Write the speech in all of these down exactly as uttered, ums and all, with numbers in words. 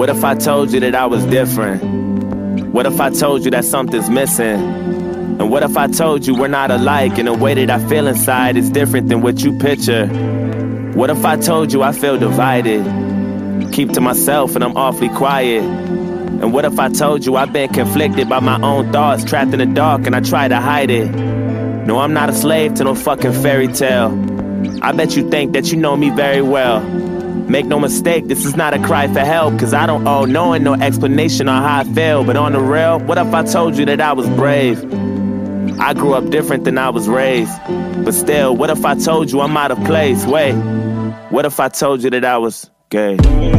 What if I told you that I was different? What if I told you that something's missing? And what if I told you we're not alike, and the way that I feel inside is different than what you picture? What if I told you I feel divided, keep to myself and I'm awfully quiet? And what if I told you I've been conflicted by my own thoughts, trapped in the dark and I try to hide it? No, I'm not a slave to no fucking fairy tale. I bet you think that you know me very well. Make no mistake, this is not a cry for help, cause I don't owe no one no explanation on how I feel. But on the real, what if I told you that I was brave? I grew up different than I was raised. But still, what if I told you I'm out of place? Wait, what if I told you that I was gay?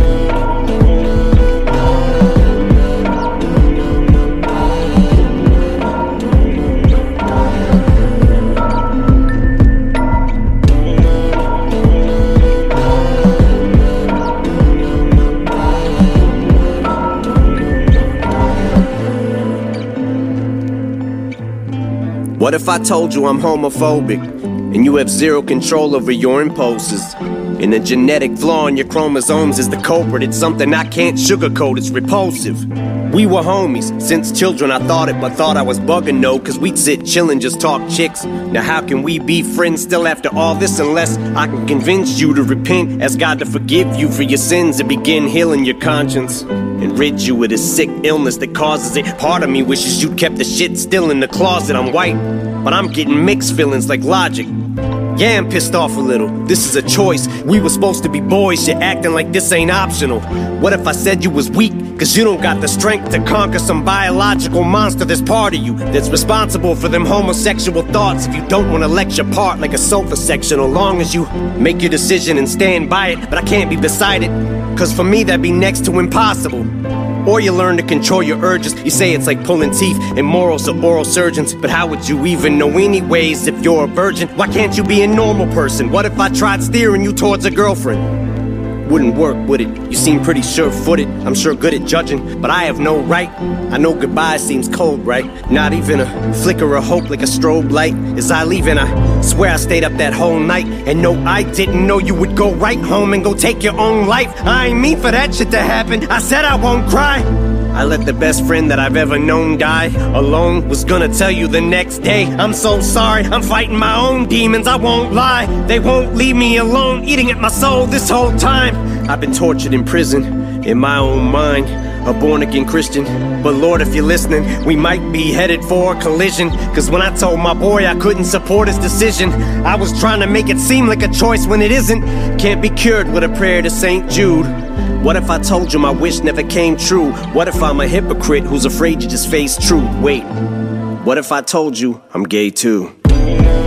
What if I told you I'm homophobic, and you have zero control over your impulses? And the genetic flaw in your chromosomes is the culprit. It's something I can't sugarcoat, it's repulsive. We were homies since children, I thought it, but thought I was bugging, no, cause we'd sit chillin', just talk chicks. Now how can we be friends still after all this, unless I can convince you to repent, ask God to forgive you for your sins and begin healing your conscience, and rid you of this sick illness that causes it. Part of me wishes you'd kept the shit still in the closet. I'm white, but I'm getting mixed feelings like Logic. Yeah, I'm pissed off a little. This is a choice. We were supposed to be boys, you're acting like this ain't optional. What if I said you was weak, cause you don't got the strength to conquer some biological monster that's part of you, that's responsible for them homosexual thoughts? If you don't wanna lecture part like a sofa section, as long as you make your decision and stand by it. But I can't be beside it, cause for me that'd be next to impossible. Or you learn to control your urges. You say it's like pulling teeth and morals are oral surgeons, but how would you even know anyways if you're a virgin? Why can't you be a normal person? What if I tried steering you towards a girlfriend? Wouldn't work, would it? You seem pretty sure-footed, I'm sure good at judging, but I have no right. I know goodbye seems cold, right? Not even a flicker of hope like a strobe light. As I leave, and I swear I stayed up that whole night, and no, I didn't know you would go right home and go take your own life. I ain't mean for that shit to happen, I said I won't cry. I let the best friend that I've ever known die alone. Was gonna tell you the next day, I'm so sorry, I'm fighting my own demons, I won't lie. They won't leave me alone, eating at my soul this whole time. I've been tortured in prison, in my own mind, a born-again Christian. But Lord, if you're listening, we might be headed for a collision. Cause when I told my boy I couldn't support his decision, I was trying to make it seem like a choice when it isn't. Can't be cured with a prayer to Saint Jude. What if I told you my wish never came true? What if I'm a hypocrite who's afraid to just face truth? Wait, what if I told you I'm gay too?